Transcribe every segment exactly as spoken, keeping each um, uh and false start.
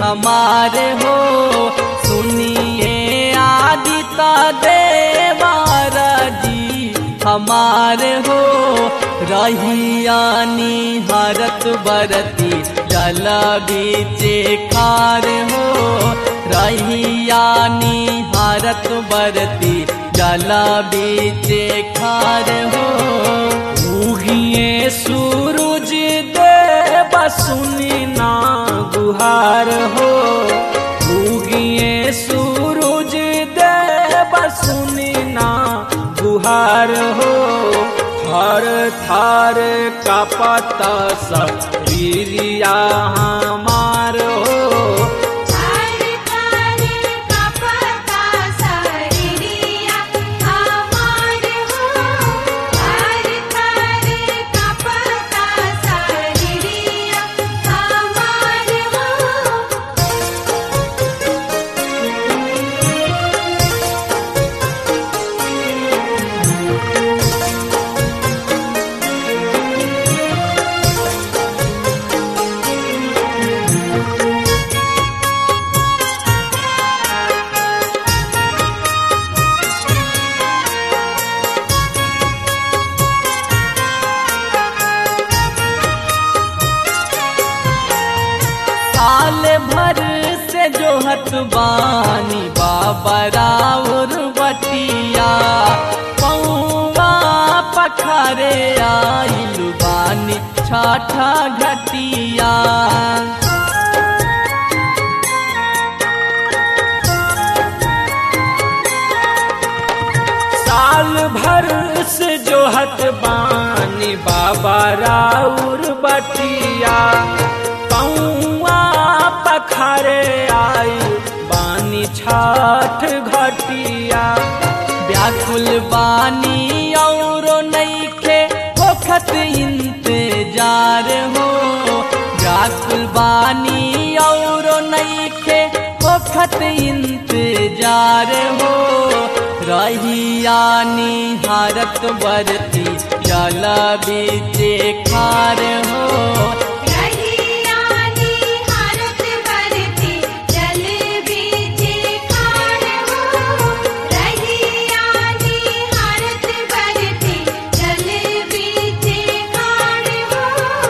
हमारे हो। सुनिए आदित्य देवारा जी हमारे हो। रहियानी हरत बरती जल बीचे खार हो। रहियानी हरत बरती जल बीचे खार हो। उगिए सूरज देव सुनी ना गुहार हो। उगिए सूरज देव सुनी ना गुहार हो। थर थर का पता शरीरिया हमार हो। थर थर का पता शरीरिया हमार हो। थर थर का पता शरीरिया हमार हो। साल भर से जोहत बानी बाबा राउर बटिया। पौवा पखारे आइल बानी छाठा घटिया। साल भर से जोहत बानी बाबा राउर बटिया। पौवा पखारे आई बानी छाठ घटिया। व्याकुल बानी और नईखे होखत इंतजार हो। व्याकुल बानी और नईखे होखत इंतजार हो। रहियानी हरत बरती जल बीचे खार हो। रहियानी हरत बरती जल बीचे खार हो। रहियानी हरत बरती जल बीचे खार हो।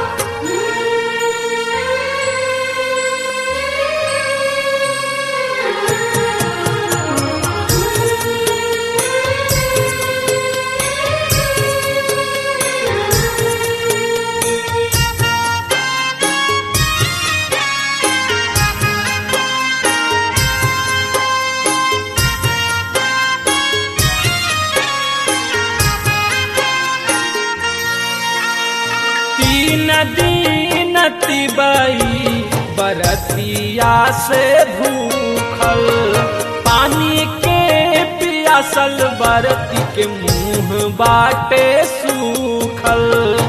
तीन दिन तिबई बरतिया से भूखल। पानी के पियासल बरती के मुंह बाटे सूखल।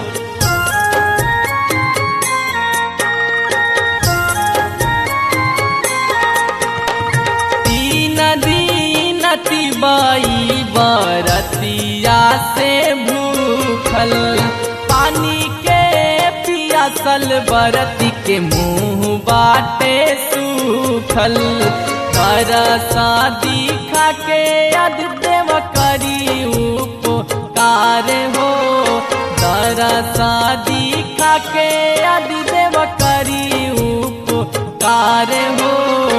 तीन दिन तिबई बरतिया से भूखल। पानी के पियासल बरती के मुंह बाटे सूखल। तरसा दिखा के अदिदेव करी उपकार हो। तरसा दिखा के अदिदेव करी उपकार हो।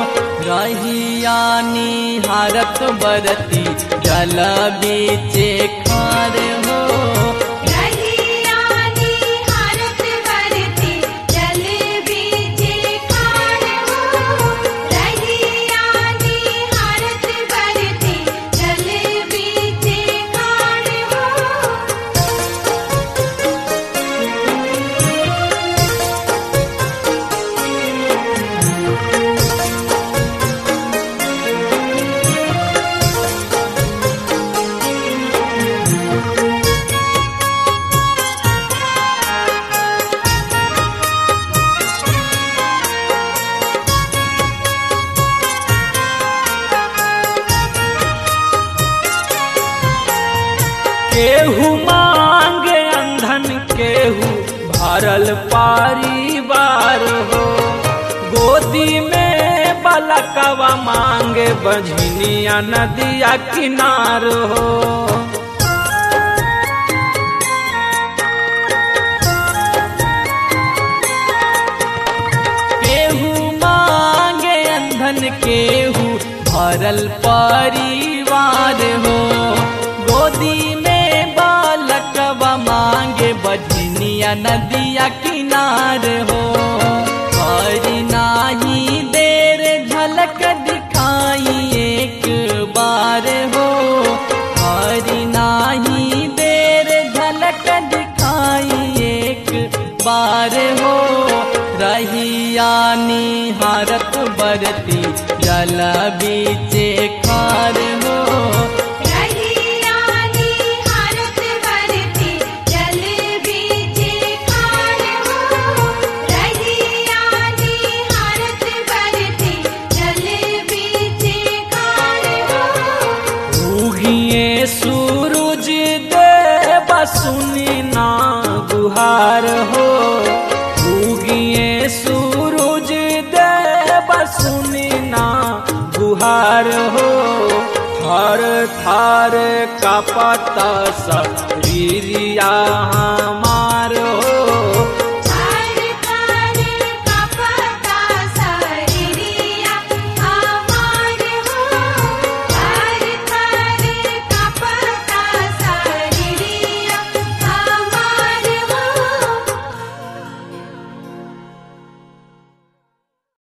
रहियानी हरत बरती जल बीचे खार हो। रहियानी हरत बरती जल बीचे खार हो। रहियानी हरत बरती जल बीचे खार हो। केहू मांगे अंधन केहू भरल परिवार हो। गोदी में बालकवा मांगे बझनिया नदिया किनार हो। केहू मांगे अंधन केहू भरल परिवार हो। गोदी में बालकवा मांगे बझनिया नदिया किनार हो। हरि नाही देर झलक दिखाई एक बार हो। हरि नाही देर झलक दिखाई एक बार हो। रहिया निहारत बरती जल बीचे खार हो। रहिया निहारत बरती जल बीचे खार हो। रहिया निहारत बरती जल बीचे खार हो। उगिए सूरज देव सुनी ना गुहार हो। उगिए सूरज देव सुनी ना गुहार हो। थर थर कपत शरीरिया हमार